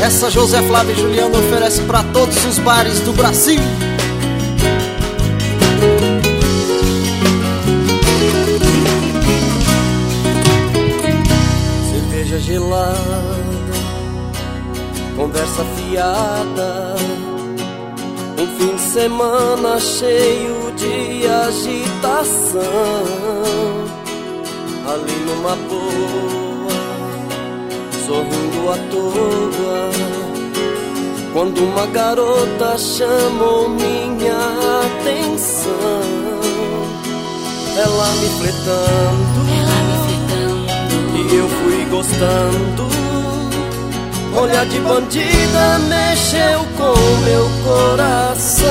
Essa José Flávio e Juliano oferece pra todos os bares do Brasil. Cerveja gelada, conversa fiada, um fim de semana cheio de agitação. Ali numa boa, sorrindo à toa, quando uma garota chamou minha atenção. Ela me flertando, e eu fui gostando. Olhar de bandida mexeu com meu coração.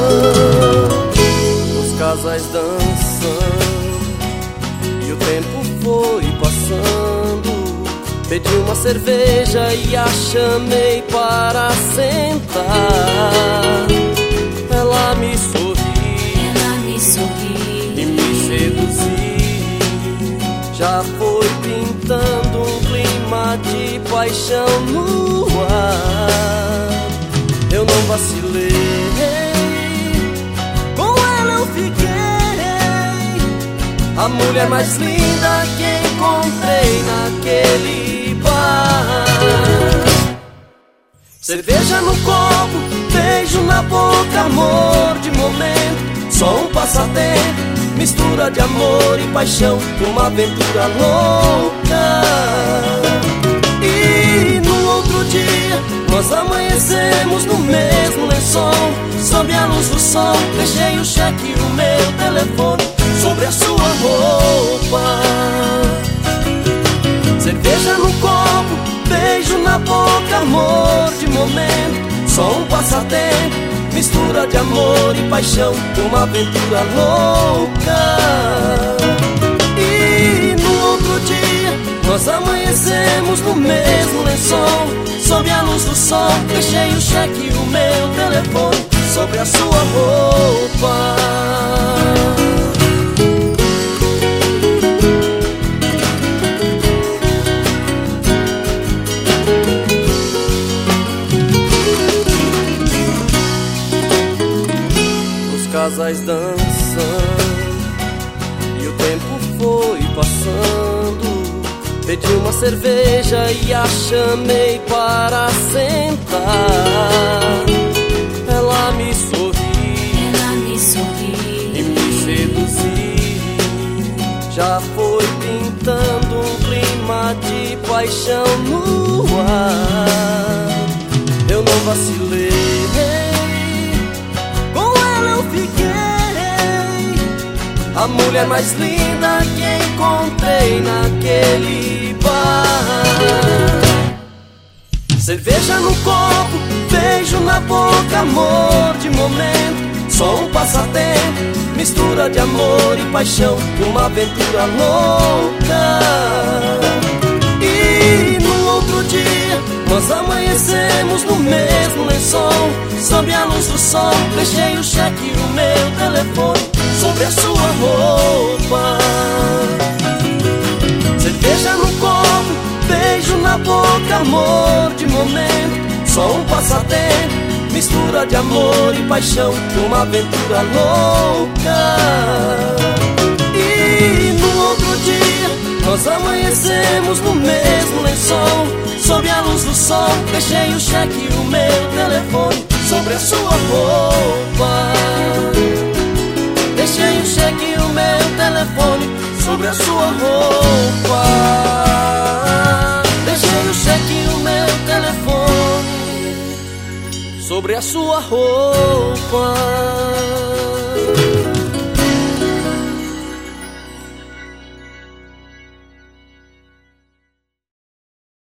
Os casais dançando e o tempo foi passando. Pedi uma cerveja e a chamei para sentar. Ela me sorriu e me seduziu. Já foi pintando um clima de paixão no ar. Eu não vacilei, com ela eu fiquei. A mulher mais linda que encontrei naquele bar. Cerveja no copo, beijo na boca, amor de momento, só um passatempo, mistura de amor e paixão, uma aventura louca. E no outro dia nós amanhecemos no mesmo lençol, sob a luz do sol. Deixei o cheque e o meu telefone sobre a sua roupa. Cerveja no copo, beijo na boca, amor de momento, só um passatempo, mistura de amor e paixão, uma aventura louca. E no outro dia nós amanhecemos no mesmo lençol, sob a luz do sol. Deixei o cheque e o meu telefone sobre a sua roupa. Casais dançando e o tempo foi passando. Pedi uma cerveja e a chamei para sentar. Ela me sorriu e me seduziu. Já foi pintando um clima de paixão no ar. Eu não vacilei, a mulher mais linda que encontrei naquele bar. Cerveja no copo, beijo na boca, amor de momento, só um passatempo, mistura de amor e paixão, uma aventura louca. E no outro dia nós amanhecemos no mesmo lençol, sob a luz do sol. Deixei o cheque e o meu telefone sobre a sua roupa. Cerveja no copo, beijo na boca, amor de momento, só um passatempo, mistura de amor e paixão, uma aventura louca. E no outro dia nós amanhecemos no mesmo lençol, sob a luz do sol. Deixei o cheque e o meu telefone sobre a sua roupa. Deixei o cheque e o meu telefone sobre a sua roupa. Deixei o cheque e o meu telefone sobre a sua roupa.